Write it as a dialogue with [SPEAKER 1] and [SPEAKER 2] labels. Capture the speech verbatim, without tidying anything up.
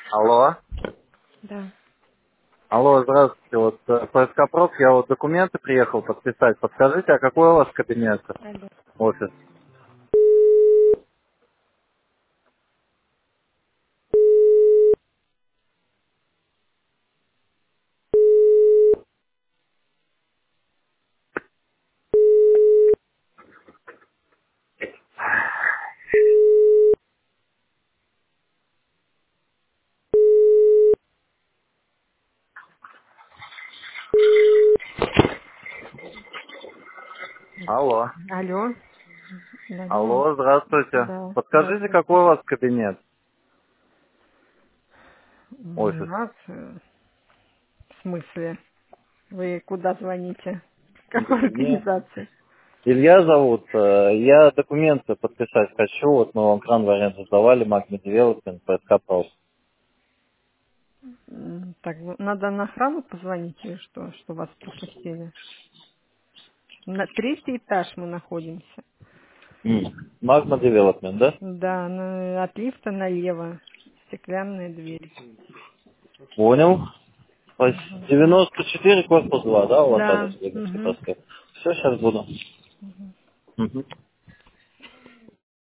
[SPEAKER 1] Алло.
[SPEAKER 2] Да.
[SPEAKER 1] Алло, здравствуйте. Вот э, П С К Проф, я вот документы приехал подписать. Подскажите, а какой у вас кабинет?
[SPEAKER 2] Алло.
[SPEAKER 1] Офис. Алло.
[SPEAKER 2] Алло. Алло.
[SPEAKER 1] Алло, здравствуйте.
[SPEAKER 2] Да,
[SPEAKER 1] Подскажите,
[SPEAKER 2] здравствуйте.
[SPEAKER 1] какой у вас кабинет?
[SPEAKER 2] У
[SPEAKER 1] Офис.
[SPEAKER 2] нас, э, в смысле, вы куда звоните? В какой
[SPEAKER 1] Мне
[SPEAKER 2] организации?
[SPEAKER 1] Илья зовут. э, Я документы подписать хочу. Вот мы вам кран в аренду сдавали, Magnet Development, П С К Проф.
[SPEAKER 2] М, Так, вы- надо на охрану позвонить или что, что вас пропустили? На третий этаж мы находимся.
[SPEAKER 1] Magnet Development, да?
[SPEAKER 2] Да, на- от лифта налево. Стеклянная дверь.
[SPEAKER 1] Понял. То есть
[SPEAKER 2] Мгм.
[SPEAKER 1] девяносто четыре, корпус два, да, у вас
[SPEAKER 2] Да.
[SPEAKER 1] адрес Ленинский
[SPEAKER 2] Угу.
[SPEAKER 1] проспект? Все, сейчас буду. Мгм.